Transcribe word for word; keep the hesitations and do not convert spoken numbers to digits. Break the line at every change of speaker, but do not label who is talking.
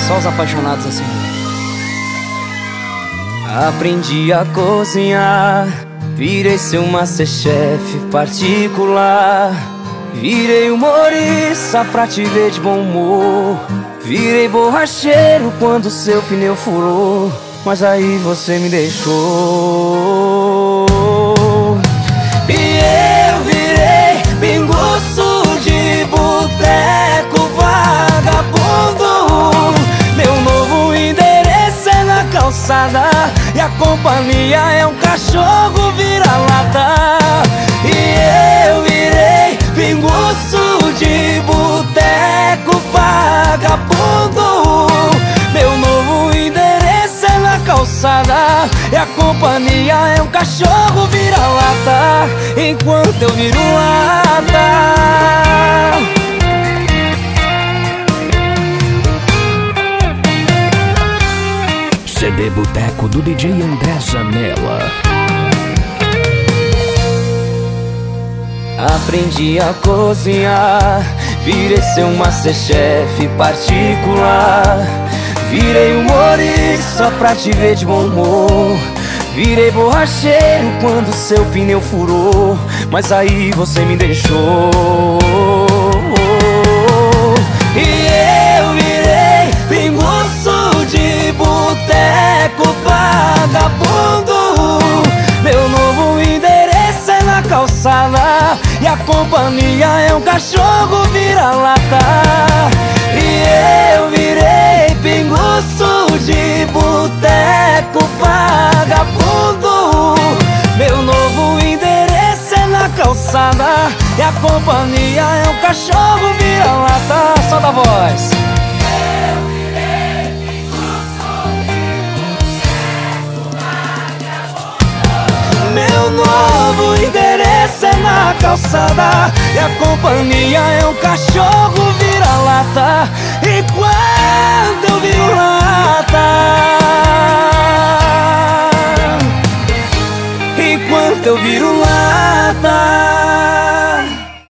Só os apaixonados assim.
Aprendi a cozinhar, virei seu masterchef particular. Virei humorista pra te ver de bom humor. Virei borracheiro quando seu pneu furou, mas aí você me deixou. E eu virei pinguço de boteco vagabundo. Meu novo endereço é na calçada e a companhia é um cachorro vira-lata. E eu virei pinguço de boteco vagabundo. Meu novo endereço é na calçada e a companhia é um cachorro vira-lata, enquanto eu viro lata.
C D Boteco do D J André Zanella.
Aprendi a cozinhar, virei seu masterchef particular. Virei humorista pra te ver de bom humor. Virei borracheiro quando seu pneu furou, mas aí você me deixou. E eu virei pinguço de boteco vagabundo. Meu novo endereço é na calçada e a companhia é um cachorro vira-lata. E eu virei pinguço de boteco vagabundo. Meu novo endereço é na calçada e a companhia é um cachorro vira-lata. Solta a voz. Meu novo endereço é na calçada e a companhia é um cachorro vira-lata. E